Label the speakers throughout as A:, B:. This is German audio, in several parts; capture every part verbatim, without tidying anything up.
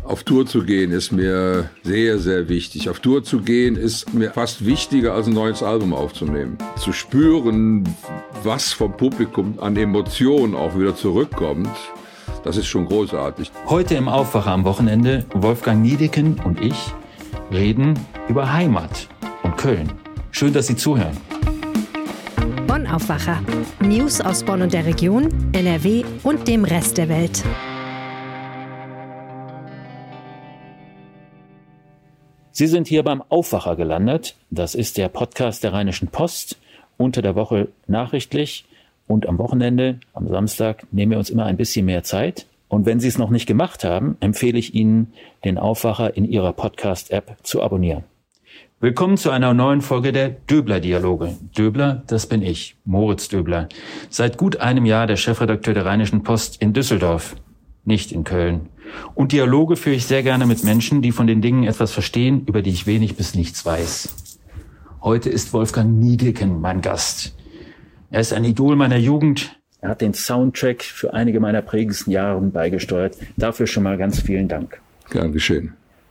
A: Auf Tour zu gehen ist mir sehr, sehr wichtig. Auf Tour zu gehen ist mir fast wichtiger, als ein neues Album aufzunehmen. Zu spüren, was vom Publikum an Emotionen auch wieder zurückkommt, das ist schon großartig.
B: Heute im Aufwacher am Wochenende, Wolfgang Niedecken und ich reden über Heimat und Köln. Schön, dass Sie zuhören.
C: Bonn Aufwacher. News aus Bonn und der Region, N R W und dem Rest der Welt.
B: Sie sind hier beim Aufwacher gelandet. Das ist der Podcast der Rheinischen Post. Unter der Woche nachrichtlich und am Wochenende, am Samstag, nehmen wir uns immer ein bisschen mehr Zeit. Und wenn Sie es noch nicht gemacht haben, empfehle ich Ihnen, den Aufwacher in Ihrer Podcast-App zu abonnieren. Willkommen zu einer neuen Folge der Döbler-Dialoge. Döbler, das bin ich, Moritz Döbler. Seit gut einem Jahr der Chefredakteur der Rheinischen Post in Düsseldorf, nicht in Köln. Und Dialoge führe ich sehr gerne mit Menschen, die von den Dingen etwas verstehen, über die ich wenig bis nichts weiß. Heute ist Wolfgang Niedecken mein Gast. Er ist ein Idol meiner Jugend. Er hat den Soundtrack für einige meiner prägendsten Jahre beigesteuert. Dafür schon mal ganz vielen Dank.
A: Gern geschehen.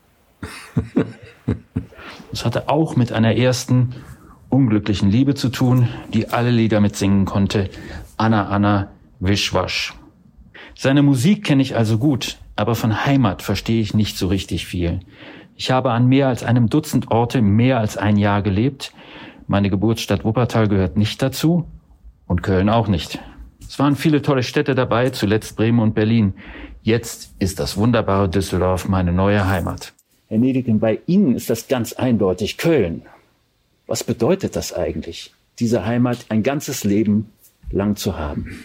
B: Es hatte auch mit einer ersten unglücklichen Liebe zu tun, die alle Lieder mitsingen konnte. Anna, Anna, Wisch, Wasch. Seine Musik kenne ich also gut, aber von Heimat verstehe ich nicht so richtig viel. Ich habe an mehr als einem Dutzend Orte mehr als ein Jahr gelebt. Meine Geburtsstadt Wuppertal gehört nicht dazu und Köln auch nicht. Es waren viele tolle Städte dabei, zuletzt Bremen und Berlin. Jetzt ist das wunderbare Düsseldorf meine neue Heimat. Herr Niedecken, bei Ihnen ist das ganz eindeutig Köln. Was bedeutet das eigentlich, diese Heimat ein ganzes Leben lang zu haben?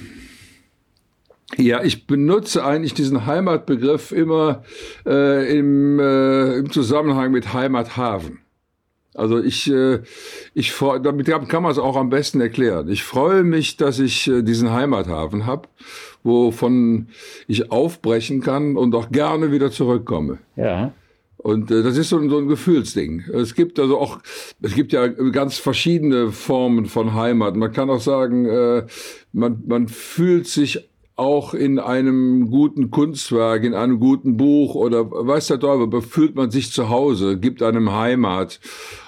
A: Ja, ich benutze eigentlich diesen Heimatbegriff immer äh, im, äh, im Zusammenhang mit Heimathafen. Also ich, äh, ich damit kann man es auch am besten erklären. Ich freue mich, dass ich äh, diesen Heimathafen habe, wovon ich aufbrechen kann und auch gerne wieder zurückkomme.
B: Ja.
A: Und äh, das ist so ein, so ein Gefühlsding. Es gibt also auch, es gibt ja ganz verschiedene Formen von Heimat. Man kann auch sagen, äh, man, man fühlt sich auch in einem guten Kunstwerk, in einem guten Buch oder weiß der Teufel, fühlt man sich zu Hause, gibt einem Heimat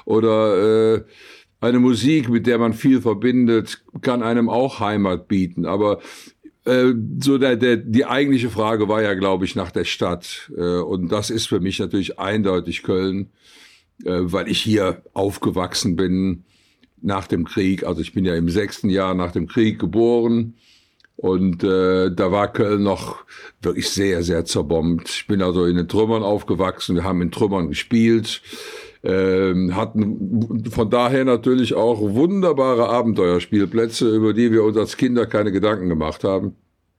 A: oder äh, eine Musik, mit der man viel verbindet, kann einem auch Heimat bieten. Aber äh, so der, der, die eigentliche Frage war ja, glaube ich, nach der Stadt. Äh, und das ist für mich natürlich eindeutig Köln, äh, weil ich hier aufgewachsen bin nach dem Krieg. Also ich bin ja im sechsten Jahr nach dem Krieg geboren. Und äh, da war Köln noch wirklich sehr, sehr zerbombt. Ich bin also in den Trümmern aufgewachsen, wir haben in Trümmern gespielt, äh, hatten von daher natürlich auch wunderbare Abenteuerspielplätze, über die wir uns als Kinder keine Gedanken gemacht haben.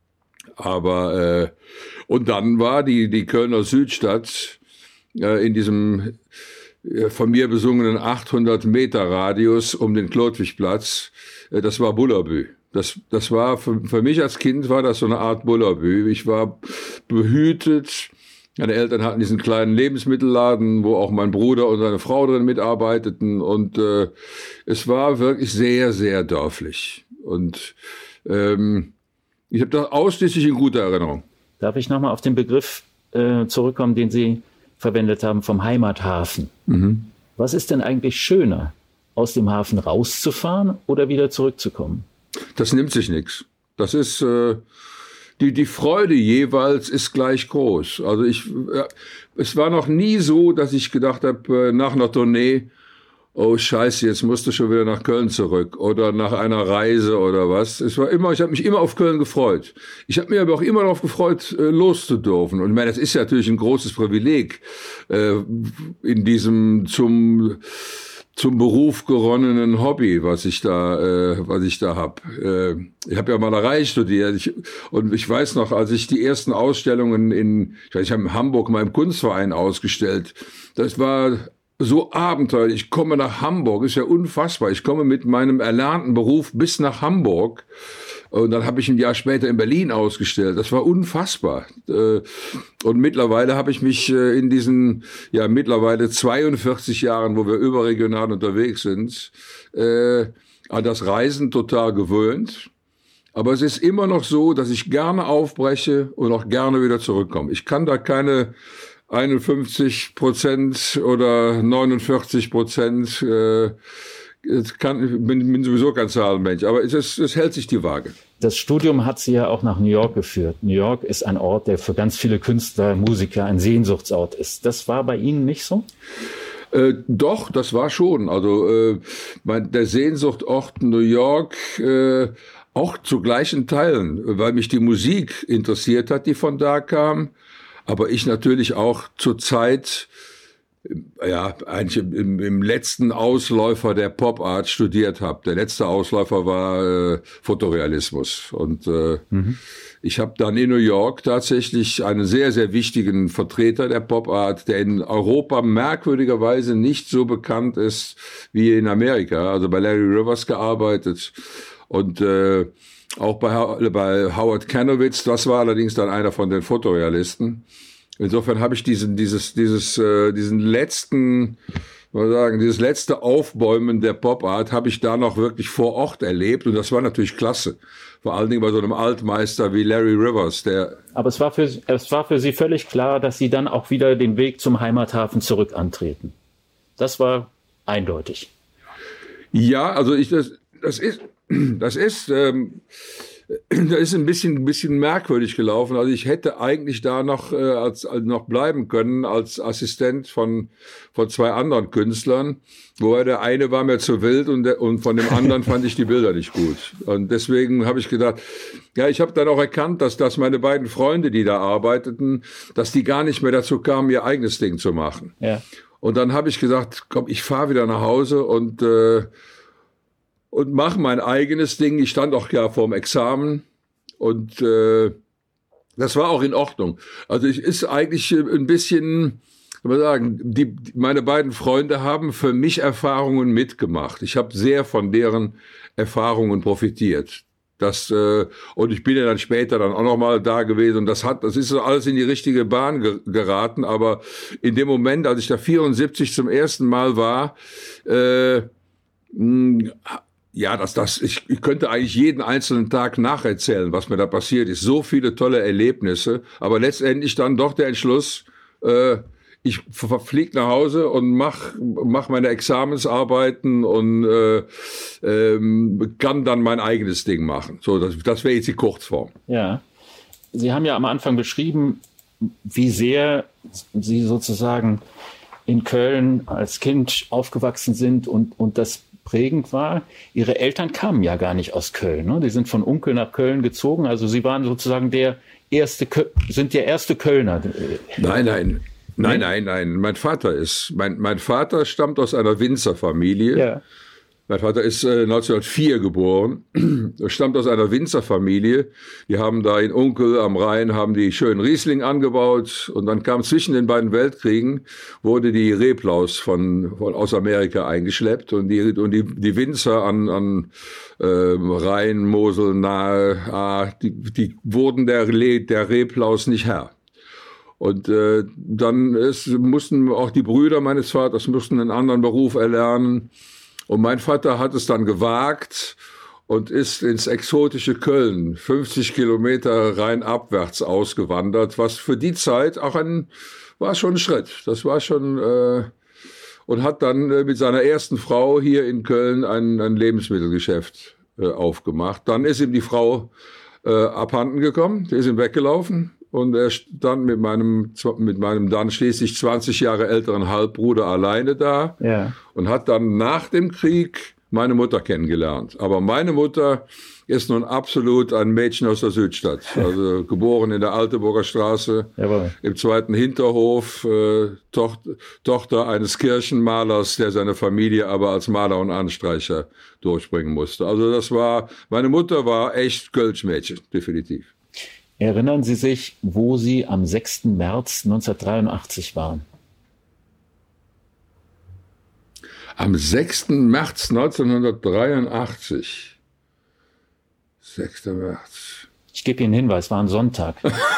A: Aber äh, und dann war die, die Kölner Südstadt äh, in diesem äh, von mir besungenen achthundert Meter Radius um den Chlodwigplatz, äh, das war Bullabü. Das, das war für, für mich als Kind war das so eine Art Bullabü. Ich war behütet. Meine Eltern hatten diesen kleinen Lebensmittelladen, wo auch mein Bruder und seine Frau drin mitarbeiteten. Und äh, es war wirklich sehr, sehr dörflich. Und ähm, ich habe das ausschließlich in guter Erinnerung.
B: Darf ich nochmal auf den Begriff äh, zurückkommen, den Sie verwendet haben, vom Heimathafen? Mhm. Was ist denn eigentlich schöner, aus dem Hafen rauszufahren oder wieder zurückzukommen?
A: Das nimmt sich nichts. Das ist äh, die die Freude jeweils ist gleich groß. Also ich äh, es war noch nie so, dass ich gedacht habe äh, nach einer Tournee, oh Scheiße, jetzt musst du schon wieder nach Köln zurück oder nach einer Reise oder was. Es war immer, ich habe mich immer auf Köln gefreut. Ich habe mich aber auch immer darauf gefreut, äh, loszudürfen. Und ich meine, das ist ja natürlich ein großes Privileg äh, in diesem zum zum Beruf geronnenen Hobby, was ich da, äh, was ich da hab. Äh, ich habe ja Malerei studiert ich, und ich weiß noch, als ich die ersten Ausstellungen in, ich weiß, ich habe in Hamburg mal im Kunstverein ausgestellt. Das war so abenteuerlich. Ich komme nach Hamburg, ist ja unfassbar. Ich komme mit meinem erlernten Beruf bis nach Hamburg. Und dann habe ich ein Jahr später in Berlin ausgestellt. Das war unfassbar. Und mittlerweile habe ich mich in diesen, ja, mittlerweile zweiundvierzig Jahren, wo wir überregional unterwegs sind, an das Reisen total gewöhnt. Aber es ist immer noch so, dass ich gerne aufbreche und auch gerne wieder zurückkomme. Ich kann da keine einundfünfzig Prozent oder neunundvierzig Prozent. Äh, kann, bin, bin sowieso kein Zahlenmensch, aber es, ist, es hält sich die Waage.
B: Das Studium hat Sie ja auch nach New York geführt. New York ist ein Ort, der für ganz viele Künstler, Musiker ein Sehnsuchtsort ist. Das war bei Ihnen nicht so?
A: Äh, doch, das war schon. Also äh, mein, der Sehnsuchtort New York äh, auch zu gleichen Teilen, weil mich die Musik interessiert hat, die von da kam. Aber ich natürlich auch zur Zeit, ja, eigentlich im, im letzten Ausläufer der Pop-Art studiert habe. Der letzte Ausläufer war äh, Fotorealismus. Und äh, mhm. ich habe dann in New York tatsächlich einen sehr, sehr wichtigen Vertreter der Pop-Art, der in Europa merkwürdigerweise nicht so bekannt ist wie in Amerika. Also bei Larry Rivers gearbeitet und äh, auch bei, bei Howard Kanowitz. Das war allerdings dann einer von den Fotorealisten. Insofern habe ich diesen, dieses, dieses, äh, diesen letzten, mal sagen, dieses letzte Aufbäumen der Pop-Art habe ich da noch wirklich vor Ort erlebt und das war natürlich klasse. Vor allen Dingen bei so einem Altmeister wie Larry Rivers, der.
B: Aber es war für, es war für Sie völlig klar, dass Sie dann auch wieder den Weg zum Heimathafen zurück antreten. Das war eindeutig.
A: Ja, also ich, das, das ist, das ist, ähm, Das ist ein bisschen, ein bisschen merkwürdig gelaufen. Also ich hätte eigentlich da noch, äh, als, als noch bleiben können als Assistent von, von zwei anderen Künstlern. Wobei der eine war mir zu wild und, der, und von dem anderen fand ich die Bilder nicht gut. Und deswegen habe ich gedacht, ja, ich habe dann auch erkannt, dass, dass meine beiden Freunde, die da arbeiteten, dass die gar nicht mehr dazu kamen, ihr eigenes Ding zu machen. Ja. Und dann habe ich gesagt, komm, ich fahre wieder nach Hause und äh, und mache mein eigenes Ding. Ich stand auch ja vorm Examen und äh, das war auch in Ordnung. Also ich ist eigentlich ein bisschen, soll man sagen, die, meine beiden Freunde haben für mich Erfahrungen mitgemacht. Ich habe sehr von deren Erfahrungen profitiert. Das, äh, und ich bin ja dann später dann auch noch mal da gewesen und das hat, das ist so alles in die richtige Bahn ge- geraten. Aber in dem Moment, als ich da vierundsiebzig zum ersten Mal war, äh, mh, ja, das, das, ich, ich könnte eigentlich jeden einzelnen Tag nacherzählen, was mir da passiert ist. So viele tolle Erlebnisse, aber letztendlich dann doch der Entschluss, äh, ich fliege nach Hause und mach, mach meine Examensarbeiten und äh, ähm, kann dann mein eigenes Ding machen. So, das, das wäre jetzt die Kurzform.
B: Ja, Sie haben ja am Anfang beschrieben, wie sehr Sie sozusagen in Köln als Kind aufgewachsen sind und, und das prägend war. Ihre Eltern kamen ja gar nicht aus Köln. Ne? Die sind von Unkel nach Köln gezogen. Also Sie waren sozusagen der erste, sind der erste Kölner.
A: Nein, nein, nein, nein, nein. Mein Vater ist, mein, mein Vater stammt aus einer Winzerfamilie. Ja. Mein Vater ist äh, neunzehnhundertvier geboren, stammt aus einer Winzerfamilie. Die haben da in Unkel am Rhein, haben die schönen Riesling angebaut und dann kam zwischen den beiden Weltkriegen, wurde die Reblaus von, von aus Amerika eingeschleppt und die, und die, die Winzer an, an äh, Rhein, Mosel nahe, ah, die, die wurden der, der Reblaus nicht Herr. Und äh, dann ist, mussten auch die Brüder meines Vaters mussten einen anderen Beruf erlernen. Und mein Vater hat es dann gewagt und ist ins exotische Köln, fünfzig Kilometer rheinabwärts ausgewandert, was für die Zeit auch ein, war schon ein Schritt. Das war schon, äh, und hat dann äh, mit seiner ersten Frau hier in Köln ein, ein Lebensmittelgeschäft äh, aufgemacht. Dann ist ihm die Frau äh, abhanden gekommen, die ist ihm weggelaufen. Und er stand mit meinem, mit meinem dann schließlich zwanzig Jahre älteren Halbbruder alleine da. Ja. Und hat dann nach dem Krieg meine Mutter kennengelernt. Aber meine Mutter ist nun absolut ein Mädchen aus der Südstadt. Also geboren in der Alteburger Straße, Jawohl. Im zweiten Hinterhof, äh, Tochter, Tochter eines Kirchenmalers, der seine Familie aber als Maler und Anstreicher durchbringen musste. Also das war, meine Mutter war echt Kölsch-Mädchen, definitiv.
B: Erinnern Sie sich, wo Sie am sechsten März neunzehnhundertdreiundachtzig waren?
A: Am sechsten März neunzehnhundertdreiundachtzig. sechster März.
B: Ich gebe Ihnen einen Hinweis, war ein Sonntag.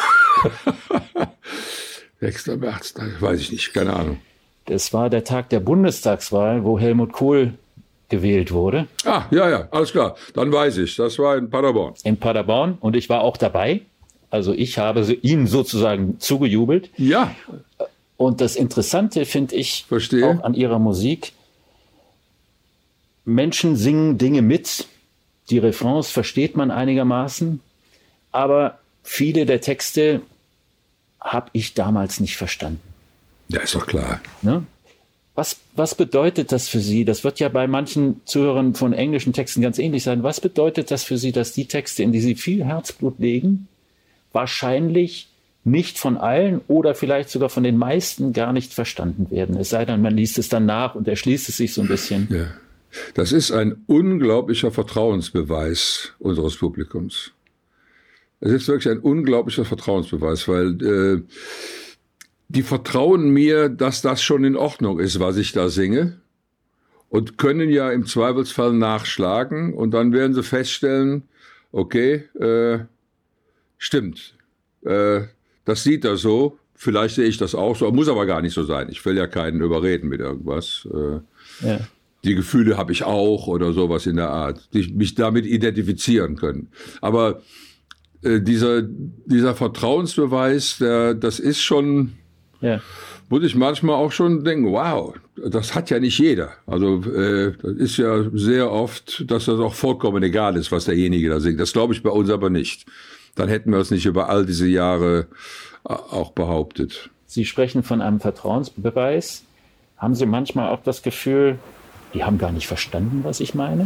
A: sechster März, weiß ich nicht, keine Ahnung.
B: Das war der Tag der Bundestagswahl, wo Helmut Kohl gewählt wurde.
A: Ah, ja, ja, alles klar. Dann weiß ich, das war in Paderborn.
B: In Paderborn und ich war auch dabei. Also ich habe Ihnen sozusagen zugejubelt.
A: Ja.
B: Und das Interessante finde ich
A: Verstehe.
B: auch an ihrer Musik, Menschen singen Dinge mit, die Refrains versteht man einigermaßen, aber viele der Texte habe ich damals nicht verstanden.
A: Ja, ist doch klar.
B: Ne? Was, was bedeutet das für Sie? Das wird ja bei manchen Zuhörern von englischen Texten ganz ähnlich sein. Was bedeutet das für Sie, dass die Texte, in die Sie viel Herzblut legen, wahrscheinlich nicht von allen oder vielleicht sogar von den meisten gar nicht verstanden werden? Es sei denn, man liest es dann nach und erschließt es sich so ein bisschen.
A: Ja. Das ist ein unglaublicher Vertrauensbeweis unseres Publikums. Es ist wirklich ein unglaublicher Vertrauensbeweis, weil äh, die vertrauen mir, dass das schon in Ordnung ist, was ich da singe, und können ja im Zweifelsfall nachschlagen und dann werden sie feststellen, okay, äh, stimmt, äh, das sieht er so, vielleicht sehe ich das auch so, muss aber gar nicht so sein. Ich will ja keinen überreden mit irgendwas. Äh,
B: ja.
A: Die Gefühle habe ich auch oder sowas in der Art, die mich damit identifizieren können. Aber äh, dieser, dieser Vertrauensbeweis, der, das ist schon, ja. muss ich manchmal auch schon denken, wow, das hat ja nicht jeder. Also äh, das ist ja sehr oft, dass das auch vollkommen egal ist, was derjenige da singt. Das glaube ich bei uns aber nicht. Dann hätten wir es nicht über all diese Jahre auch behauptet.
B: Sie sprechen von einem Vertrauensbeweis. Haben Sie manchmal auch das Gefühl, die haben gar nicht verstanden, was ich meine?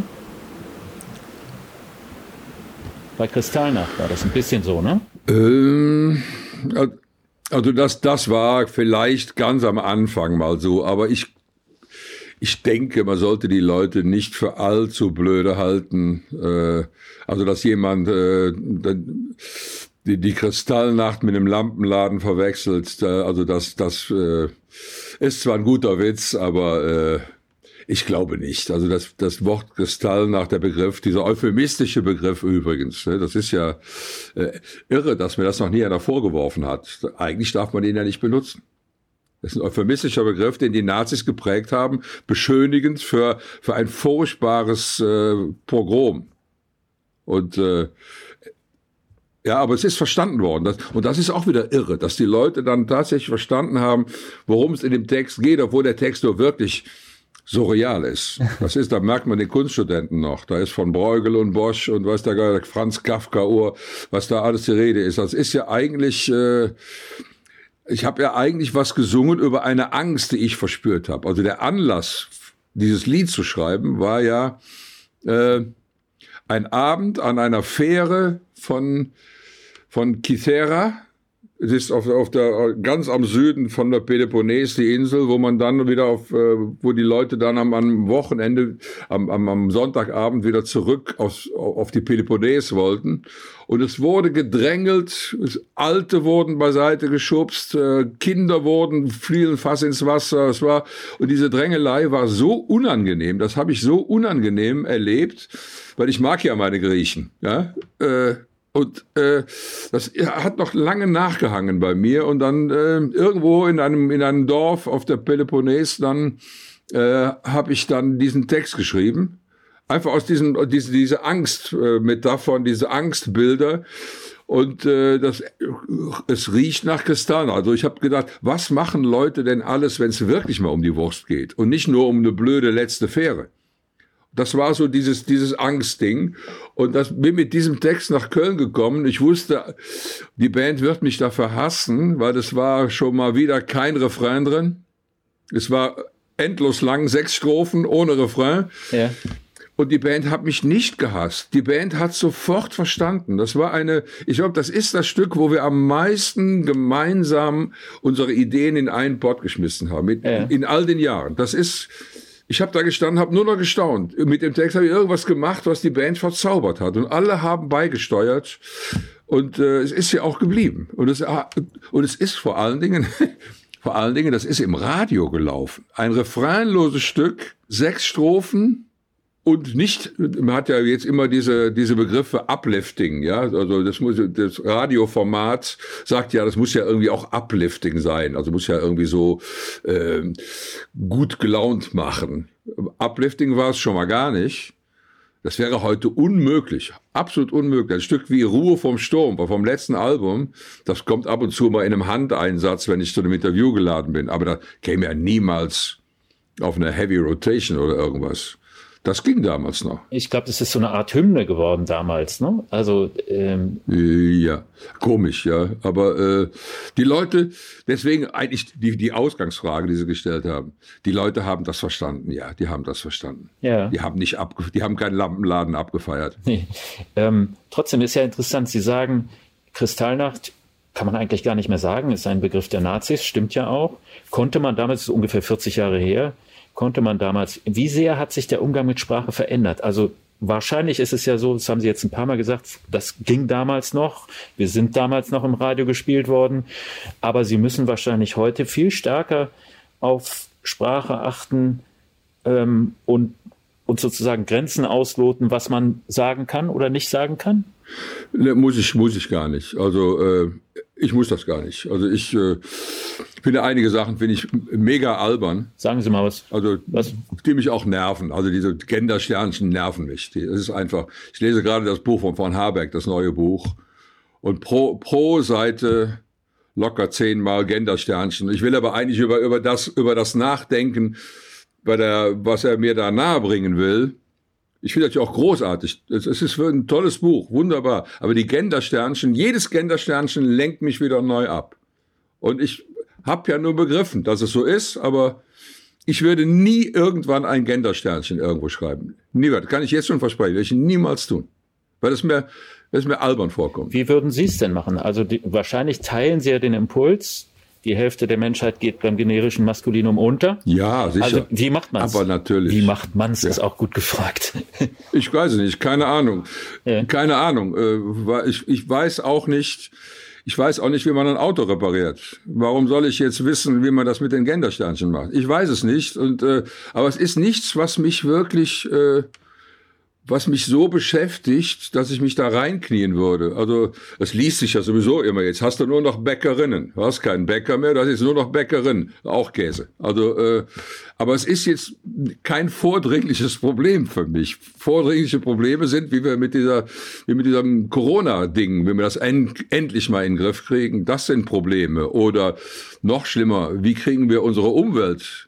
B: Bei Kristallnacht war das ein bisschen so, ne?
A: Ähm, also das, das war vielleicht ganz am Anfang mal so, aber ich, ich denke, man sollte die Leute nicht für allzu blöde halten. Äh, also dass jemand äh, die, die Kristallnacht mit einem Lampenladen verwechselt, äh, also das, das äh, ist zwar ein guter Witz, aber äh, ich glaube nicht. Also das, das Wort Kristallnacht, der Begriff, dieser euphemistische Begriff übrigens, ne, das ist ja äh, irre, dass mir das noch nie einer vorgeworfen hat. Eigentlich darf man ihn ja nicht benutzen. Das ist ein euphemistischer Begriff, den die Nazis geprägt haben, beschönigend für, für ein furchtbares äh, Pogrom. Und äh, ja, aber es ist verstanden worden. Das, und das ist auch wieder irre, dass die Leute dann tatsächlich verstanden haben, worum es in dem Text geht, obwohl der Text nur wirklich surreal ist. Das ist, da merkt man den Kunststudenten noch. Da ist von Bruegel und Bosch und was da Franz Kafka Uhr, was da alles die Rede ist. Das ist ja eigentlich, äh, ich habe ja eigentlich was gesungen über eine Angst, die ich verspürt habe. Also der Anlass, dieses Lied zu schreiben, war ja äh, ein Abend an einer Fähre von von Kythera. Es ist auf, auf der, ganz am Süden von der Peloponnes, die Insel, wo man dann wieder auf, wo die Leute dann am, am Wochenende, am, am, am Sonntagabend wieder zurück auf, auf die Peloponnes wollten. Und es wurde gedrängelt, Alte wurden beiseite geschubst, Kinder wurden, fielen fast ins Wasser. Es war, und diese Drängelei war so unangenehm, das habe ich so unangenehm erlebt, weil ich mag ja meine Griechen, ja, äh, Und äh, das hat noch lange nachgehangen bei mir. Und dann äh, irgendwo in einem in einem Dorf auf der Peloponnes, dann äh, habe ich dann diesen Text geschrieben. Einfach aus diesem diese diese Angstmetaphern, äh, diese Angstbilder. Und äh, das es riecht nach Kristall. Also ich habe gedacht, was machen Leute denn alles, wenn es wirklich mal um die Wurst geht und nicht nur um eine blöde letzte Fähre? Das war so dieses, dieses Angstding. Und das bin mit diesem Text nach Köln gekommen. Ich wusste, die Band wird mich dafür hassen, weil das war schon mal wieder kein Refrain drin. Es war endlos lang, sechs Strophen ohne Refrain. Ja. Und die Band hat mich nicht gehasst. Die Band hat sofort verstanden. Das war eine, ich glaube, das ist das Stück, wo wir am meisten gemeinsam unsere Ideen in einen Pott geschmissen haben. In, ja. in all den Jahren. Das ist, ich habe da gestanden, habe nur noch gestaunt. Mit dem Text habe ich irgendwas gemacht, was die Band verzaubert hat. Und alle haben beigesteuert. Und äh, es ist ja auch geblieben. Und es, und es ist vor allen Dingen, vor allen Dingen, das ist im Radio gelaufen. Ein refrainloses Stück, sechs Strophen. Und nicht, man hat ja jetzt immer diese, diese Begriffe Uplifting, ja, also das muss, das Radioformat sagt ja, das muss ja irgendwie auch Uplifting sein, also muss ja irgendwie so, äh, gut gelaunt machen. Uplifting war es schon mal gar nicht. Das wäre heute unmöglich, absolut unmöglich. Ein Stück wie Ruhe vom Sturm, vom letzten Album, das kommt ab und zu mal in einem Handeinsatz, wenn ich zu einem Interview geladen bin. Aber da käme ja niemals auf eine Heavy Rotation oder irgendwas. Das ging damals noch.
B: Ich glaube, das ist so eine Art Hymne geworden damals, ne? Also ähm
A: ja, komisch, ja. Aber äh, die Leute, deswegen eigentlich die, die Ausgangsfrage, die Sie gestellt haben, die Leute haben das verstanden, ja, die haben das verstanden.
B: Ja.
A: Die haben nicht abge- die haben keinen Lampenladen abgefeiert.
B: Nee. Ähm, trotzdem ist ja interessant, Sie sagen, Kristallnacht kann man eigentlich gar nicht mehr sagen, ist ein Begriff der Nazis, stimmt ja auch. Konnte man damals, ist ungefähr vierzig Jahre her, konnte man damals, wie sehr hat sich der Umgang mit Sprache verändert? Also wahrscheinlich ist es ja so, das haben Sie jetzt ein paar Mal gesagt, das ging damals noch, wir sind damals noch im Radio gespielt worden, aber Sie müssen wahrscheinlich heute viel stärker auf Sprache achten ähm, und, und sozusagen Grenzen ausloten, was man sagen kann oder nicht sagen kann?
A: Ne, muss ich, muss ich gar nicht. Also äh, ich muss das gar nicht. Also ich äh, finde einige Sachen finde ich mega albern.
B: Sagen Sie mal was.
A: Also
B: was?
A: Die mich auch nerven. Also diese Gendersternchen nerven mich. Die, das ist einfach. Ich lese gerade das Buch von von Habeck, das neue Buch, und pro pro Seite locker zehnmal Gendersternchen. Ich will aber eigentlich über über das über das nachdenken, bei der was er mir da nahebringen will. Ich finde das ja auch großartig. Es ist ein tolles Buch, wunderbar. Aber die Gendersternchen, jedes Gendersternchen lenkt mich wieder neu ab. Und ich habe ja nur begriffen, dass es so ist, aber ich würde nie irgendwann ein Gendersternchen irgendwo schreiben. Nie, das kann ich jetzt schon versprechen, werde ich niemals tun. Weil es mir, weil es mir albern vorkommt.
B: Wie würden Sie es denn machen? Also die, wahrscheinlich teilen Sie ja den Impuls, die Hälfte der Menschheit geht beim generischen Maskulinum unter.
A: Ja, sicher.
B: Also wie macht man es?
A: Aber natürlich.
B: Wie macht man es,
A: ja.
B: Ist auch gut gefragt.
A: Ich weiß es nicht, keine Ahnung.
B: Ja.
A: Keine Ahnung. Ich, ich weiß auch nicht, ich weiß auch nicht, wie man ein Auto repariert. Warum soll ich jetzt wissen, wie man das mit den Gendersternchen macht? Ich weiß es nicht. Und, äh, aber es ist nichts, was mich wirklich... Äh, was mich so beschäftigt, dass ich mich da reinknien würde. Also es liest sich ja sowieso immer. Jetzt hast du nur noch Bäckerinnen. Du hast keinen Bäcker mehr, du hast jetzt nur noch Bäckerinnen. Auch Käse. Also, äh, aber es ist jetzt kein vordringliches Problem für mich. Vordringliche Probleme sind, wie wir mit dieser, wie mit diesem Corona-Ding, wenn wir das en- endlich mal in den Griff kriegen, das sind Probleme. Oder noch schlimmer, wie kriegen wir unsere Umwelt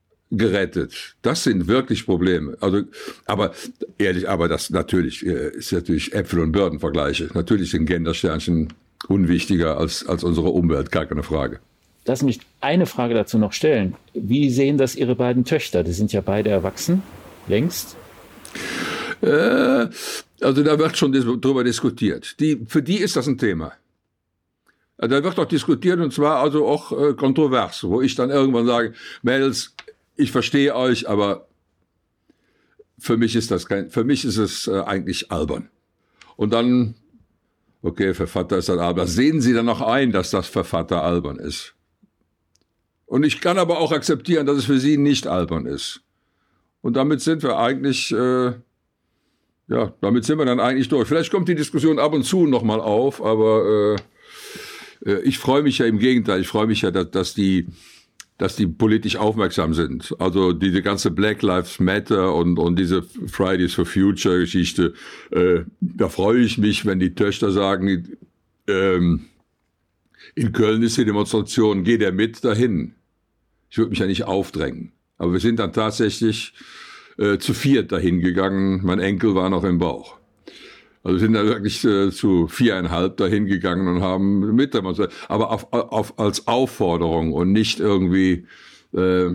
A: gerettet. Das sind wirklich Probleme. Also, aber ehrlich, aber das natürlich ist natürlich Äpfel und Birnen Vergleiche. Natürlich sind Gendersternchen unwichtiger als als unsere Umwelt, gar keine Frage.
B: Lass mich eine Frage dazu noch stellen. Wie sehen das Ihre beiden Töchter? Die sind ja beide erwachsen, längst.
A: Äh, also da wird schon dis- drüber diskutiert. Die, für die ist das ein Thema. Da wird auch diskutiert und zwar also auch äh, kontrovers, wo ich dann irgendwann sage, Mädels, ich verstehe euch, aber für mich ist das kein, für mich ist es äh, eigentlich albern. Und dann, okay, für Vater ist das albern. Sehen Sie dann noch ein, dass das für Vater albern ist. Und ich kann aber auch akzeptieren, dass es für Sie nicht albern ist. Und damit sind wir eigentlich, äh, ja, damit sind wir dann eigentlich durch. Vielleicht kommt die Diskussion ab und zu nochmal auf, aber äh, äh, ich freue mich ja im Gegenteil. Ich freue mich ja, dass, dass die dass die politisch aufmerksam sind. Also diese ganze Black Lives Matter und, und diese Fridays for Future Geschichte, äh, da freue ich mich, wenn die Töchter sagen, ähm, in Köln ist die Demonstration, geht er mit dahin? Ich würde mich ja nicht aufdrängen. Aber wir sind dann tatsächlich äh, zu viert dahin gegangen. Mein Enkel war noch im Bauch. Also wir sind da wirklich äh, zu viereinhalb dahin gegangen und haben mit demonstriert. Aber auf, auf, als Aufforderung und nicht irgendwie, äh,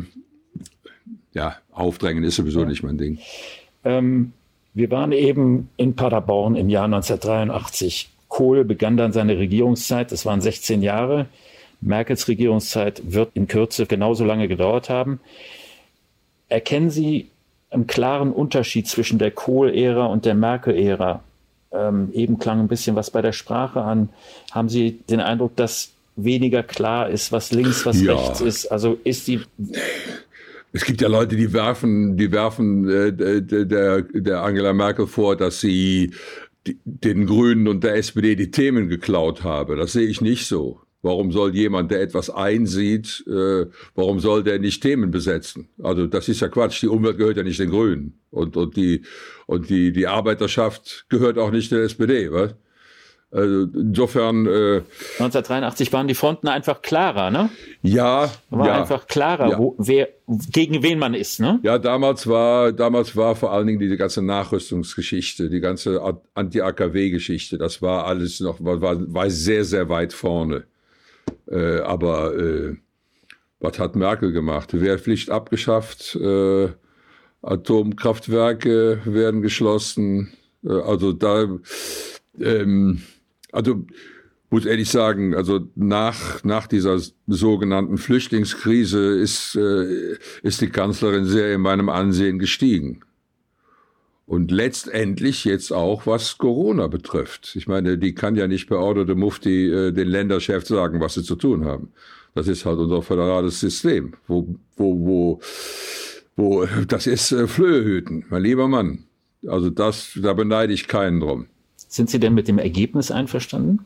A: ja, aufdrängen ist sowieso nicht mein Ding.
B: Ähm, wir waren eben in Paderborn im Jahr neunzehnhundertdreiundachtzig. Kohl begann dann seine Regierungszeit, das waren sechzehn Jahre. Merkels Regierungszeit wird in Kürze genauso lange gedauert haben. Erkennen Sie einen klaren Unterschied zwischen der Kohl-Ära und der Merkel-Ära? Ähm, eben klang ein bisschen was bei der Sprache an. Haben Sie den Eindruck, dass weniger klar ist, was links, was
A: ja.
B: rechts ist? Also ist die...
A: Es gibt ja Leute, die werfen, die werfen äh, der, der Angela Merkel vor, dass sie die, den Grünen und der S P D die Themen geklaut habe. Das sehe ich nicht so. Warum soll jemand, der etwas einsieht, äh, warum soll der nicht Themen besetzen? Also das ist ja Quatsch. Die Umwelt gehört ja nicht den Grünen. Und, und, die, und die, die Arbeiterschaft gehört auch nicht der S P D. Was? Also insofern... Äh,
B: neunzehnhundertdreiundachtzig waren die Fronten einfach klarer, ne?
A: Ja.
B: War
A: ja,
B: einfach klarer,
A: ja.
B: wo, wer, gegen wen man ist, ne?
A: Ja, damals war, damals war vor allen Dingen diese ganze Nachrüstungsgeschichte, die ganze Anti-A K W-Geschichte, das war alles noch, war, war sehr, sehr weit vorne. Äh, aber äh, was hat Merkel gemacht? Wehrpflicht abgeschafft, äh, Atomkraftwerke werden geschlossen. Äh, also da, ähm, also muss ehrlich sagen, also nach, nach dieser sogenannten Flüchtlingskrise ist, äh, ist die Kanzlerin sehr in meinem Ansehen gestiegen. Und letztendlich jetzt auch, was Corona betrifft. Ich meine, die kann ja nicht per Ordre de Mufti äh, den Länderchefs sagen, was sie zu tun haben. Das ist halt unser föderales System, wo, wo, wo, wo das ist äh, Flöhehüten, mein lieber Mann. Also das, da beneide ich keinen drum.
B: Sind Sie denn mit dem Ergebnis einverstanden?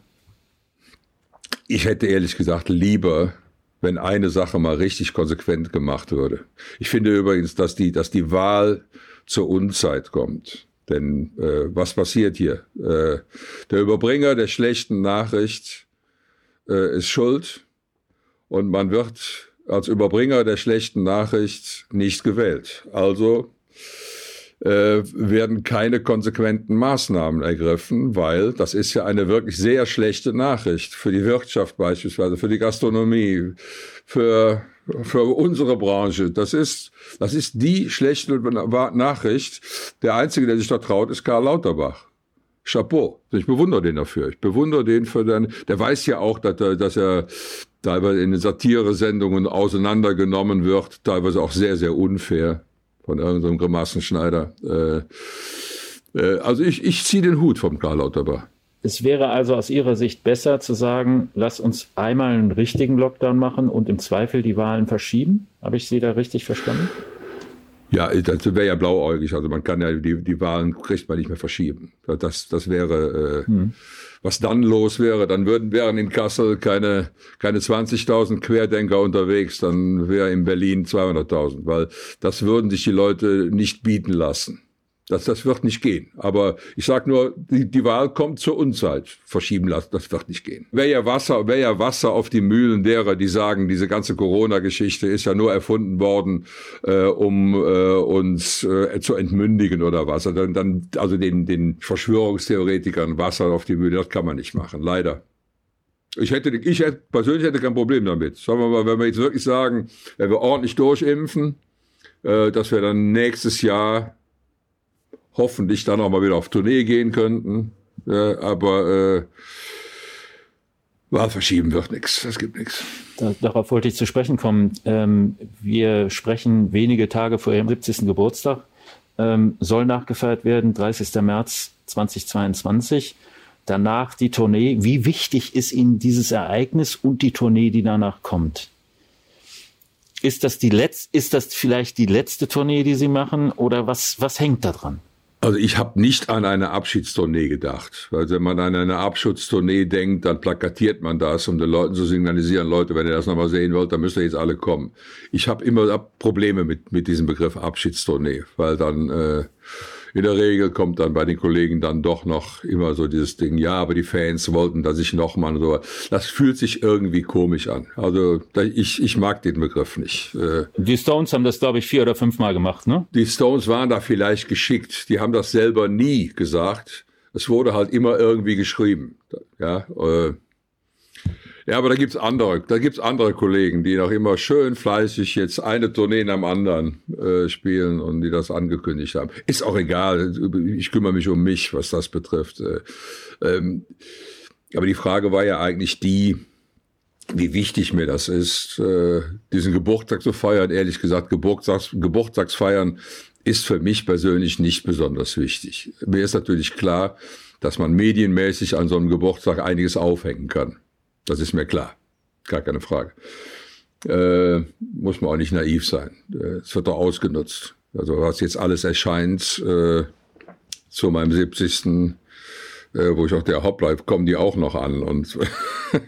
A: Ich hätte ehrlich gesagt lieber, wenn eine Sache mal richtig konsequent gemacht würde. Ich finde übrigens, dass die, dass die Wahl zur Unzeit kommt. Denn äh, was passiert hier? Äh, der Überbringer der schlechten Nachricht äh, ist schuld und man wird als Überbringer der schlechten Nachricht nicht gewählt. Also äh, werden keine konsequenten Maßnahmen ergriffen, weil das ist ja eine wirklich sehr schlechte Nachricht für die Wirtschaft beispielsweise, für die Gastronomie, für für unsere Branche. Das ist, das ist die schlechte Nachricht. Der Einzige, der sich da traut, ist Karl Lauterbach. Chapeau. Ich bewundere den dafür. Ich bewundere den für den, der weiß ja auch, dass er, dass er teilweise in den Satire-Sendungen auseinandergenommen wird, teilweise auch sehr, sehr unfair von irgendeinem Grimassenschneider. Äh, äh, also ich, ich ziehe den Hut vom Karl Lauterbach.
B: Es wäre also aus Ihrer Sicht besser zu sagen, lass uns einmal einen richtigen Lockdown machen und im Zweifel die Wahlen verschieben? Habe ich Sie da richtig verstanden?
A: Ja, das wäre ja blauäugig. Also man kann ja, die, die Wahlen kriegt man nicht mehr verschieben. Das, das wäre, äh, hm. was dann los wäre, dann würden, wären in Kassel keine, keine zwanzigtausend Querdenker unterwegs, dann wäre in Berlin zweihunderttausend, weil das würden sich die Leute nicht bieten lassen. Das, das wird nicht gehen. Aber ich sage nur, die, die Wahl kommt zur Unzeit. Verschieben lassen, das wird nicht gehen. Wäre ja Wasser, wäre ja Wasser auf die Mühlen derer, die sagen, diese ganze Corona-Geschichte ist ja nur erfunden worden, äh, um äh, uns äh, zu entmündigen oder was. Also, dann, dann, also den, den Verschwörungstheoretikern Wasser auf die Mühlen, das kann man nicht machen, leider. Ich hätte, ich hätte, persönlich hätte kein Problem damit. Sagen wir mal, wenn wir jetzt wirklich sagen, wenn wir ordentlich durchimpfen, äh, dass wir dann nächstes Jahr hoffentlich dann auch mal wieder auf Tournee gehen könnten. Ja, aber äh, Wahl verschieben wird nichts. Es gibt nichts.
B: Darauf wollte ich zu sprechen kommen. Ähm, wir sprechen wenige Tage vor Ihrem siebzigsten Geburtstag. Ähm, soll nachgefeiert werden, dreißigsten März zweitausendzweiundzwanzig. Danach die Tournee. Wie wichtig ist Ihnen dieses Ereignis und die Tournee, die danach kommt? Ist das die Letz-, ist das vielleicht die letzte Tournee, die Sie machen? Oder was, was hängt da dran?
A: Also ich habe nicht an eine Abschiedstournee gedacht. Weil wenn man an eine Abschiedstournee denkt, dann plakatiert man das, um den Leuten zu signalisieren, Leute, wenn ihr das nochmal sehen wollt, dann müsst ihr jetzt alle kommen. Ich habe immer Probleme mit, mit diesem Begriff Abschiedstournee, weil dann äh, in der Regel kommt dann bei den Kollegen dann doch noch immer so dieses Ding, ja, aber die Fans wollten, dass ich nochmal so. Das fühlt sich irgendwie komisch an. Also ich, ich mag den Begriff nicht.
B: Die Stones haben das, glaube ich, vier oder fünf Mal gemacht, ne?
A: Die Stones waren da vielleicht geschickt. Die haben das selber nie gesagt. Es wurde halt immer irgendwie geschrieben. Ja, äh, Ja, aber da gibt's andere, da gibt's andere Kollegen, die noch immer schön fleißig jetzt eine Tournee nach dem anderen äh, spielen und die das angekündigt haben. Ist auch egal, ich kümmere mich um mich, was das betrifft. Äh, ähm, aber die Frage war ja eigentlich die, wie wichtig mir das ist, äh, diesen Geburtstag zu feiern. Ehrlich gesagt, Geburtstags, Geburtstagsfeiern ist für mich persönlich nicht besonders wichtig. Mir ist natürlich klar, dass man medienmäßig an so einem Geburtstag einiges aufhängen kann. Das ist mir klar, gar keine Frage. Äh, muss man auch nicht naiv sein. Es wird doch ausgenutzt. Also was jetzt alles erscheint äh, zu meinem siebzigsten, äh, wo ich auch der Hoppleib, kommen die auch noch an. Und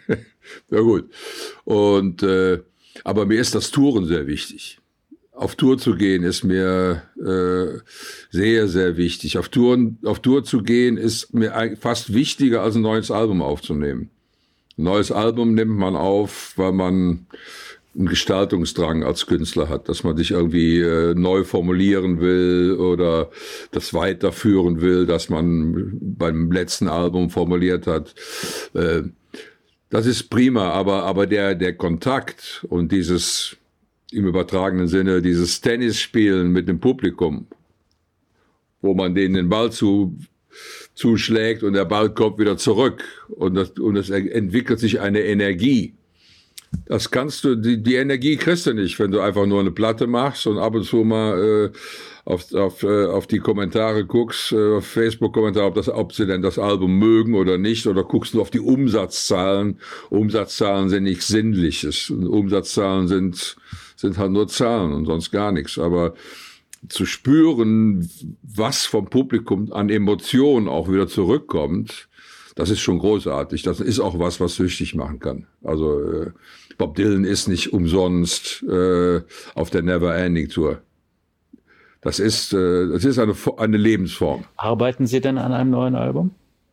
A: Ja gut. Und, äh, aber mir ist das Touren sehr wichtig. Auf Tour zu gehen ist mir äh, sehr, sehr wichtig. Auf Touren, auf Tour zu gehen ist mir fast wichtiger, als ein neues Album aufzunehmen. Ein neues Album nimmt man auf, weil man einen Gestaltungsdrang als Künstler hat, dass man sich irgendwie äh, neu formulieren will oder das weiterführen will, das man beim letzten Album formuliert hat. Äh, das ist prima, aber, aber der, der Kontakt und dieses, im übertragenen Sinne, dieses Tennisspielen mit dem Publikum, wo man denen den Ball zu, zuschlägt und der Ball kommt wieder zurück und das, und es entwickelt sich eine Energie. Das kannst du, die, die Energie kriegst du nicht, wenn du einfach nur eine Platte machst und ab und zu mal äh, auf, auf, äh, auf die Kommentare guckst, äh, auf Facebook-Kommentare, ob, das, ob sie denn das Album mögen oder nicht, oder guckst du auf die Umsatzzahlen. Umsatzzahlen sind nichts Sinnliches. Umsatzzahlen sind, sind halt nur Zahlen und sonst gar nichts. Aber zu spüren, was vom Publikum an Emotionen auch wieder zurückkommt, das ist schon großartig. Das ist auch was, was süchtig machen kann. Also äh, Bob Dylan ist nicht umsonst äh, auf der Never Ending Tour. Das ist, äh, das ist eine, eine Lebensform.
B: Arbeiten Sie denn an einem neuen Album?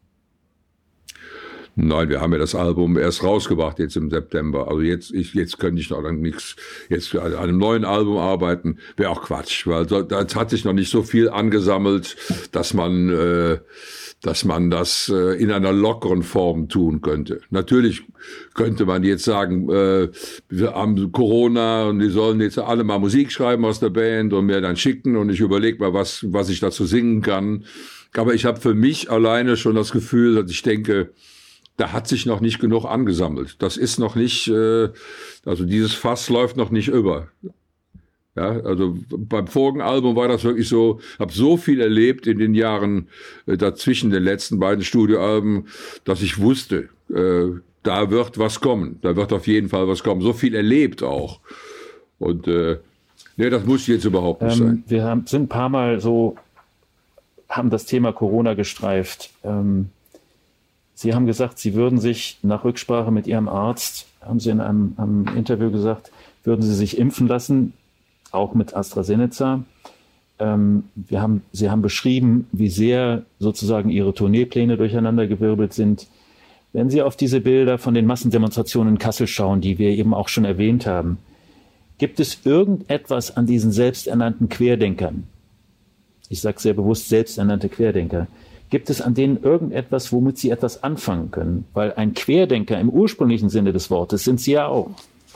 A: Nein, wir haben ja das Album erst rausgebracht jetzt im September. Also jetzt, ich, jetzt könnte ich noch nichts, jetzt an einem neuen Album arbeiten, wäre auch Quatsch, weil da hat sich noch nicht so viel angesammelt, dass man, äh, dass man das äh, in einer lockeren Form tun könnte. Natürlich könnte man jetzt sagen, äh, wir haben Corona und die sollen jetzt alle mal Musik schreiben aus der Band und mir dann schicken und ich überlege mal, was, was ich dazu singen kann. Aber ich habe für mich alleine schon das Gefühl, dass ich denke, da hat sich noch nicht genug angesammelt. Das ist noch nicht, äh, also dieses Fass läuft noch nicht über. Ja, also beim vorigen Album war das wirklich so, habe so viel erlebt in den Jahren äh, dazwischen den letzten beiden Studioalben, dass ich wusste, äh, da wird was kommen, da wird auf jeden Fall was kommen. So viel erlebt auch. Und äh, nee, das muss jetzt überhaupt nicht ähm, sein.
B: Wir haben, sind ein paar Mal so, haben das Thema Corona gestreift. Ähm, Sie haben gesagt, Sie würden sich nach Rücksprache mit Ihrem Arzt, haben Sie in einem, einem Interview gesagt, würden Sie sich impfen lassen, auch mit AstraZeneca. Ähm, wir haben, Sie haben beschrieben, wie sehr sozusagen Ihre Tourneepläne durcheinandergewirbelt sind. Wenn Sie auf diese Bilder von den Massendemonstrationen in Kassel schauen, die wir eben auch schon erwähnt haben, gibt es irgendetwas an diesen selbsternannten Querdenkern? Ich sage sehr bewusst selbsternannte Querdenker. Gibt es an denen irgendetwas, womit Sie etwas anfangen können? Weil ein Querdenker im ursprünglichen Sinne des Wortes sind Sie ja auch.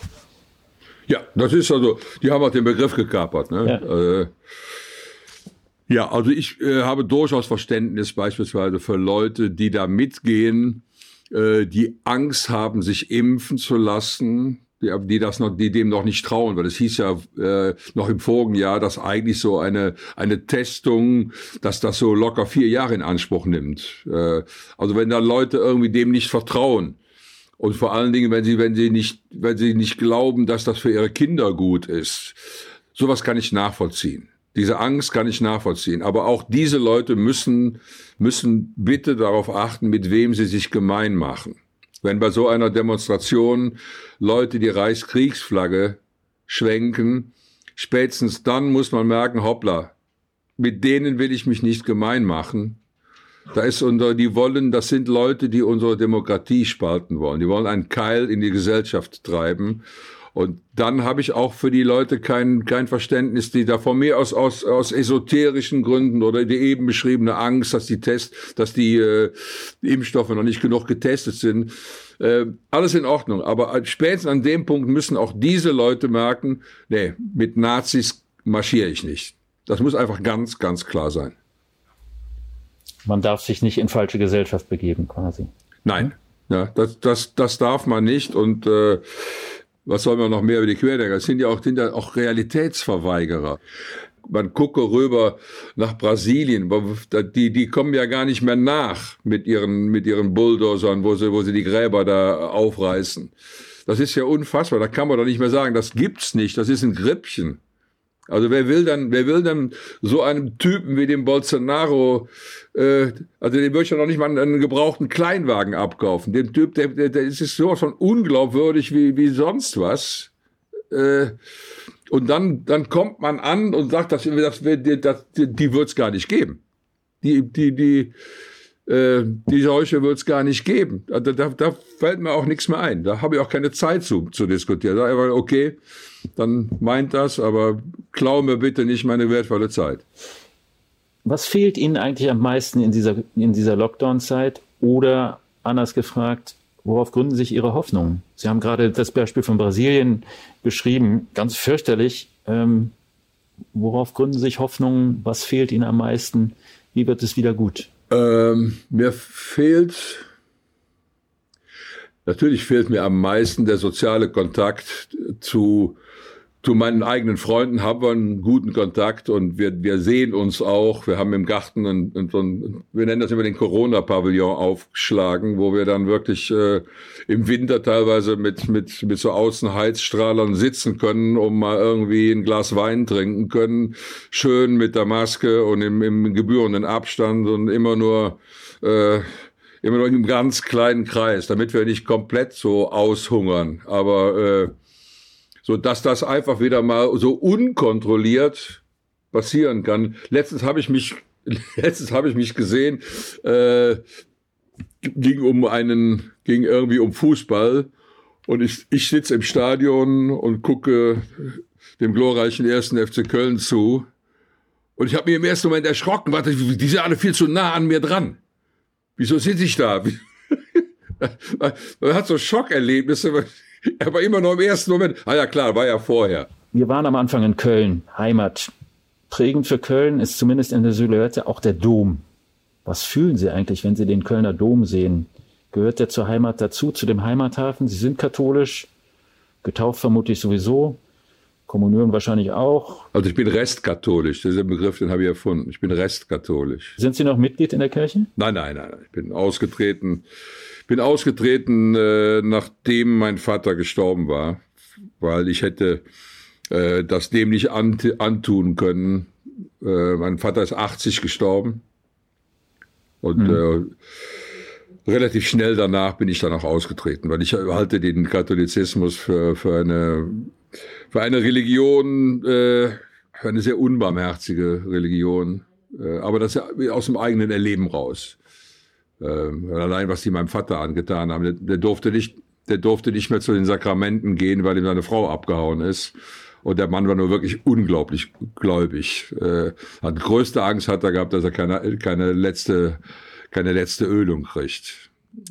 A: Ja, das ist also, die haben auch den Begriff gekapert. Ne? Ja. Äh, ja, also ich äh, habe durchaus Verständnis beispielsweise für Leute, die da mitgehen, äh, die Angst haben, sich impfen zu lassen, die, die das noch, die dem noch nicht trauen, weil es hieß ja äh, noch im vorigen Jahr, dass eigentlich so eine eine Testung, dass das so locker vier Jahre in Anspruch nimmt. Äh, also wenn da Leute irgendwie dem nicht vertrauen und vor allen Dingen, wenn sie wenn sie nicht wenn sie nicht glauben, dass das für ihre Kinder gut ist, sowas kann ich nachvollziehen. Diese Angst kann ich nachvollziehen. Aber auch diese Leute müssen müssen bitte darauf achten, mit wem sie sich gemein machen. Wenn bei so einer Demonstration Leute die Reichskriegsflagge schwenken, spätestens dann muss man merken, hoppla, mit denen will ich mich nicht gemein machen. Da ist unser, die wollen, das sind Leute, die unsere Demokratie spalten wollen. Die wollen einen Keil in die Gesellschaft treiben. Und dann habe ich auch für die Leute kein, kein Verständnis, die da von mir aus, aus, aus esoterischen Gründen oder die eben beschriebene Angst, dass die Test, dass die, äh, die Impfstoffe noch nicht genug getestet sind. Äh, alles in Ordnung. Aber spätestens an dem Punkt müssen auch diese Leute merken, nee, mit Nazis marschiere ich nicht. Das muss einfach ganz, ganz klar sein.
B: Man darf sich nicht in falsche Gesellschaft begeben, quasi.
A: Nein, ja, das, das, das darf man nicht. Und äh, was soll man noch mehr über die Querdenker? Es sind ja auch, sind ja auch Realitätsverweigerer. Man gucke rüber nach Brasilien, die, die kommen ja gar nicht mehr nach mit ihren, mit ihren Bulldozern, wo sie, wo sie die Gräber da aufreißen. Das ist ja unfassbar. Da kann man doch nicht mehr sagen, das gibt's nicht. Das ist ein Grippchen. Also wer will dann, wer will dann so einem Typen wie dem Bolsonaro, äh, also dem würde ich ja noch nicht mal einen gebrauchten Kleinwagen abkaufen. Dem Typ, der, der, der ist sowas von unglaubwürdig wie, wie sonst was. Äh, und dann, dann kommt man an und sagt, dass, dass, dass die, die wird es gar nicht geben. Die, die, die, äh, die Seuche wird es gar nicht geben. Da, da, da fällt mir auch nichts mehr ein. Da habe ich auch keine Zeit zu, zu diskutieren. Da sage ich, okay, dann meint das, aber klau mir bitte nicht meine wertvolle Zeit.
B: Was fehlt Ihnen eigentlich am meisten in dieser, in dieser Lockdown-Zeit? Oder anders gefragt, worauf gründen sich Ihre Hoffnungen? Sie haben gerade das Beispiel von Brasilien beschrieben, ganz fürchterlich. Ähm, worauf gründen sich Hoffnungen? Was fehlt Ihnen am meisten? Wie wird es wieder gut?
A: Ähm, mir fehlt, natürlich fehlt mir am meisten der soziale Kontakt zu Zu meinen eigenen Freunden haben wir einen guten Kontakt und wir, wir sehen uns auch. Wir haben im Garten, einen, einen, wir nennen das immer den Corona-Pavillon aufgeschlagen, wo wir dann wirklich äh, im Winter teilweise mit, mit, mit so Außenheizstrahlern sitzen können, um mal irgendwie ein Glas Wein trinken können. Schön mit der Maske und im, im gebührenden Abstand und immer nur, äh, immer nur in einem ganz kleinen Kreis, damit wir nicht komplett so aushungern. Aber äh, so dass das einfach wieder mal so unkontrolliert passieren kann. Letztens habe ich mich, letztens habe ich mich gesehen, äh, ging um einen, ging irgendwie um Fußball und ich, ich sitze im Stadion und gucke dem glorreichen ersten F C Köln zu und ich habe mir im ersten Moment erschrocken, warte, die sind alle viel zu nah an mir dran. Wieso sitze ich da? Man hat so Schockerlebnisse. Aber immer noch im ersten Moment. Ah ja, klar, war ja vorher.
B: Wir waren am Anfang in Köln, Heimat. Prägend für Köln ist zumindest in der Silhouette auch der Dom. Was fühlen Sie eigentlich, wenn Sie den Kölner Dom sehen? Gehört der zur Heimat dazu, zu dem Heimathafen? Sie sind katholisch, getauft vermutlich sowieso, Kommunion wahrscheinlich auch.
A: Also ich bin restkatholisch, das ist ein Begriff, den habe ich erfunden. Ich bin restkatholisch.
B: Sind Sie noch Mitglied in der Kirche?
A: Nein, nein, nein. Ich bin ausgetreten. bin ausgetreten, äh, nachdem mein Vater gestorben war, weil ich hätte äh, das dem nicht ant- antun können. Äh, mein Vater ist achtzig gestorben und mhm. äh, relativ schnell danach bin ich dann auch ausgetreten, weil ich halte den Katholizismus für, für, eine, für eine Religion, äh, für eine sehr unbarmherzige Religion, äh, aber das ist aus dem eigenen Erleben raus. Äh, allein was die meinem Vater angetan haben, der, der durfte nicht, der durfte nicht mehr zu den Sakramenten gehen, weil ihm seine Frau abgehauen ist. Und der Mann war nur wirklich unglaublich gläubig. Äh, hat größte Angst hat er gehabt, dass er keine, keine letzte, keine letzte Ölung kriegt.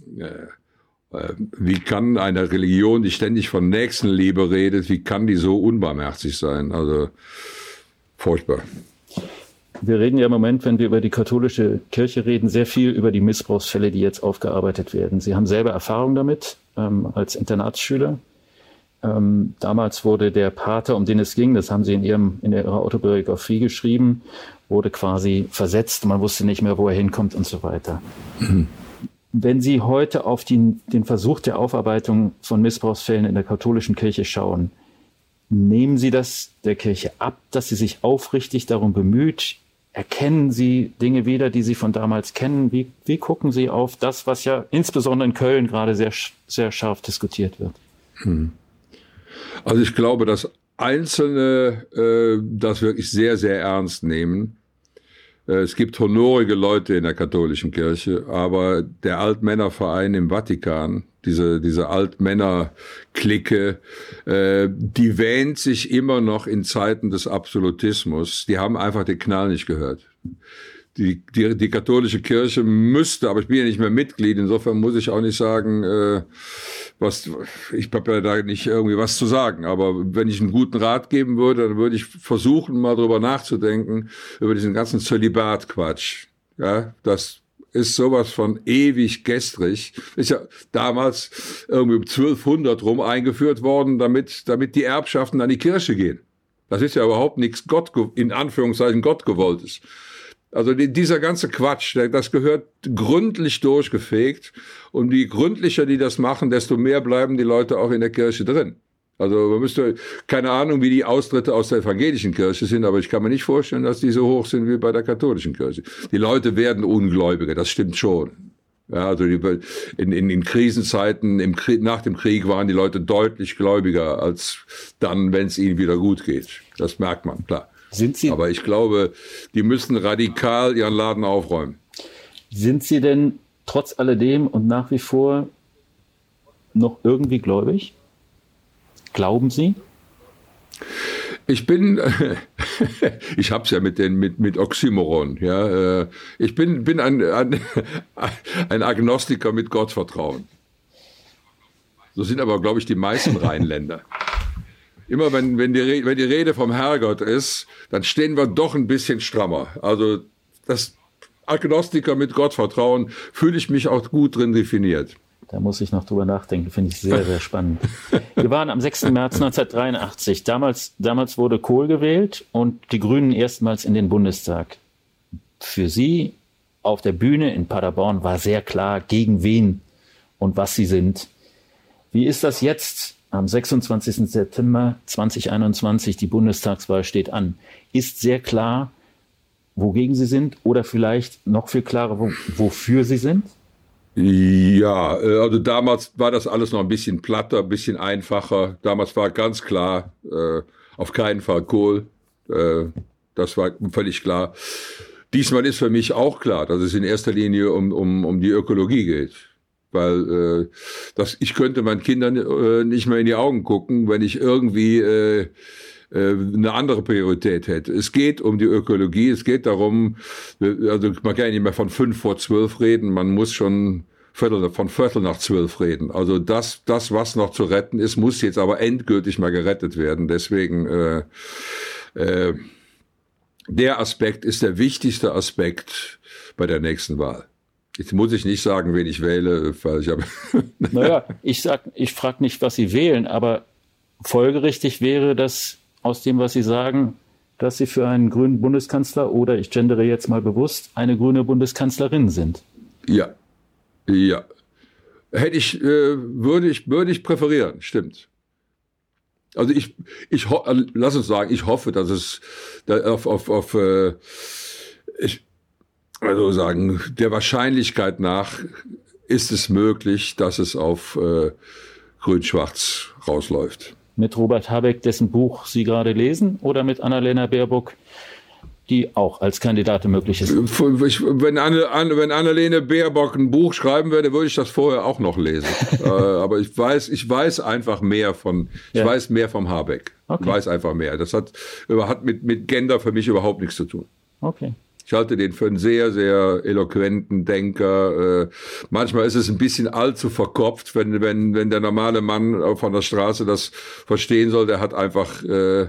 A: Äh, äh, wie kann eine Religion, die ständig von Nächstenliebe redet, wie kann die so unbarmherzig sein? Also furchtbar.
B: Wir reden ja im Moment, wenn wir über die katholische Kirche reden, sehr viel über die Missbrauchsfälle, die jetzt aufgearbeitet werden. Sie haben selber Erfahrung damit ähm, als Internatsschüler. Ähm, damals wurde der Pater, um den es ging, das haben Sie in, Ihrem, in Ihrer Autobiografie geschrieben, wurde quasi versetzt. Man wusste nicht mehr, wo er hinkommt und so weiter. Mhm. Wenn Sie heute auf die, den Versuch der Aufarbeitung von Missbrauchsfällen in der katholischen Kirche schauen, nehmen Sie das der Kirche ab, dass sie sich aufrichtig darum bemüht? Erkennen Sie Dinge wieder, die Sie von damals kennen? Wie, wie gucken Sie auf das, was ja insbesondere in Köln gerade sehr, sehr scharf diskutiert wird?
A: Hm. Also ich glaube, dass Einzelne äh, das wirklich sehr, sehr ernst nehmen. Äh, es gibt honorige Leute in der katholischen Kirche, aber der Altmännerverein im Vatikan, diese, diese Altmänner-Clique, äh, die wähnt sich immer noch in Zeiten des Absolutismus. Die haben einfach den Knall nicht gehört. Die, die, die katholische Kirche müsste, aber ich bin ja nicht mehr Mitglied, insofern muss ich auch nicht sagen, äh, was, ich habe ja da nicht irgendwie was zu sagen, aber wenn ich einen guten Rat geben würde, dann würde ich versuchen, mal drüber nachzudenken, über diesen ganzen Zölibat-Quatsch. Ja, das ist sowas von ewig gestrig. Ist ja damals irgendwie um zwölfhundert rum eingeführt worden, damit, damit die Erbschaften an die Kirche gehen. Das ist ja überhaupt nichts Gott, in Anführungszeichen Gott gewolltes. Also die, dieser ganze Quatsch, das gehört gründlich durchgefegt. Und je gründlicher die das machen, desto mehr bleiben die Leute auch in der Kirche drin. Also man müsste, keine Ahnung, wie die Austritte aus der evangelischen Kirche sind, aber ich kann mir nicht vorstellen, dass die so hoch sind wie bei der katholischen Kirche. Die Leute werden ungläubiger, das stimmt schon. Ja, also die, in, in, in Krisenzeiten, im Krieg, nach dem Krieg waren die Leute deutlich gläubiger als dann, wenn es ihnen wieder gut geht. Das merkt man, klar.
B: Sind Sie,
A: aber ich glaube, die müssen radikal ihren Laden aufräumen.
B: Sind Sie denn trotz alledem und nach wie vor noch irgendwie gläubig? Glauben Sie?
A: Ich bin, ich hab's ja mit den mit mit Oxymoron, ja. Ich bin bin ein ein, ein Agnostiker mit Gottvertrauen. So sind aber, glaube ich, die meisten Rheinländer. Immer wenn wenn die Rede, wenn die Rede vom Herrgott ist, dann stehen wir doch ein bisschen strammer. Also das Agnostiker mit Gottvertrauen fühle ich mich auch gut drin definiert.
B: Da muss ich noch drüber nachdenken, finde ich sehr, sehr spannend. Wir waren am sechsten März neunzehnhundertdreiundachtzig. Damals, damals wurde Kohl gewählt und die Grünen erstmals in den Bundestag. Für Sie auf der Bühne in Paderborn war sehr klar, gegen wen und was Sie sind. Wie ist das jetzt am sechsundzwanzigsten September zweitausendeinundzwanzig? Die Bundestagswahl steht an. Ist sehr klar, wogegen Sie sind oder vielleicht noch viel klarer, wo, wofür Sie sind?
A: Ja, also damals war das alles noch ein bisschen platter, ein bisschen einfacher. Damals war ganz klar, äh, auf keinen Fall Kohl. Äh, das war völlig klar. Diesmal ist für mich auch klar, dass es in erster Linie um, um, um die Ökologie geht. Weil äh, das, ich könnte meinen Kindern äh, nicht mehr in die Augen gucken, wenn ich irgendwie äh, eine andere Priorität hätte. Es geht um die Ökologie, es geht darum, also man kann ja nicht mehr von fünf vor zwölf reden, man muss schon Viertel, von Viertel nach zwölf reden. Also das, das, was noch zu retten ist, muss jetzt aber endgültig mal gerettet werden. Deswegen, äh, äh, der Aspekt ist der wichtigste Aspekt bei der nächsten Wahl. Jetzt muss ich nicht sagen, wen ich wähle, weil ich habe...
B: Naja, ich sag, ich frage nicht, was Sie wählen, aber folgerichtig wäre das aus dem, was Sie sagen, dass Sie für einen grünen Bundeskanzler oder, ich gendere jetzt mal bewusst, eine grüne Bundeskanzlerin sind.
A: Ja, ja. Hätte ich, äh, würde ich, würde ich präferieren, stimmt. Also ich, ich, lass uns sagen, ich hoffe, dass es da auf, auf, auf, äh, ich, also sagen, der Wahrscheinlichkeit nach ist es möglich, dass es auf äh, Grün-Schwarz rausläuft.
B: Mit Robert Habeck, dessen Buch Sie gerade lesen, oder mit Annalena Baerbock, die auch als Kandidatin möglich ist?
A: Ich, wenn, Anne, Anne, wenn Annalena Baerbock ein Buch schreiben würde, würde ich das vorher auch noch lesen. äh, aber ich weiß, ich weiß einfach mehr von, ich ja. weiß mehr vom Habeck. Okay. Ich weiß einfach mehr. Das hat, hat mit, mit Gender für mich überhaupt nichts zu tun.
B: Okay.
A: Ich halte den für einen sehr, sehr eloquenten Denker. Äh, manchmal ist es ein bisschen allzu verkopft, wenn, wenn, wenn der normale Mann von der Straße das verstehen soll. Der hat einfach, äh,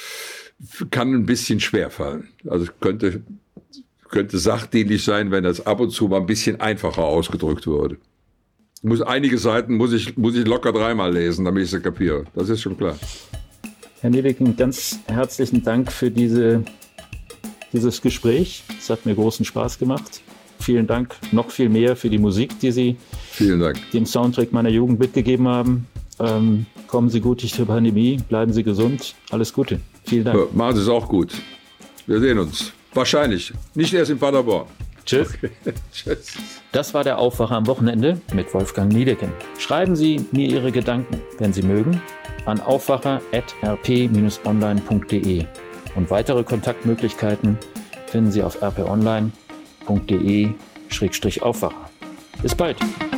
A: kann ein bisschen schwerfallen. Also könnte, könnte sachdienlich sein, wenn das ab und zu mal ein bisschen einfacher ausgedrückt würde. Muss, einige Seiten muss ich, muss ich locker dreimal lesen, damit ich sie kapiere. Das ist schon klar.
B: Herr Niedecken, ganz herzlichen Dank für diese dieses Gespräch. Es hat mir großen Spaß gemacht. Vielen Dank noch viel mehr für die Musik, die Sie
A: Vielen Dank.
B: dem Soundtrack meiner Jugend mitgegeben haben. Ähm, kommen Sie gut durch die Pandemie, bleiben Sie gesund. Alles Gute. Vielen Dank.
A: Ja, machen Sie es auch gut. Wir sehen uns. Wahrscheinlich. Nicht erst in Paderborn.
B: Tschüss.
A: Okay. Tschüss.
B: Das war der Aufwacher am Wochenende mit Wolfgang Niedecken. Schreiben Sie mir Ihre Gedanken, wenn Sie mögen, an aufwacher at r p dash online punkt d e. Und weitere Kontaktmöglichkeiten finden Sie auf r p online punkt d e slash aufwacher. Bis bald.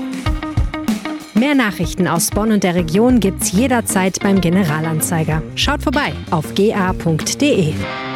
C: Mehr Nachrichten aus Bonn und der Region gibt's jederzeit beim Generalanzeiger. Schaut vorbei auf g a punkt d e.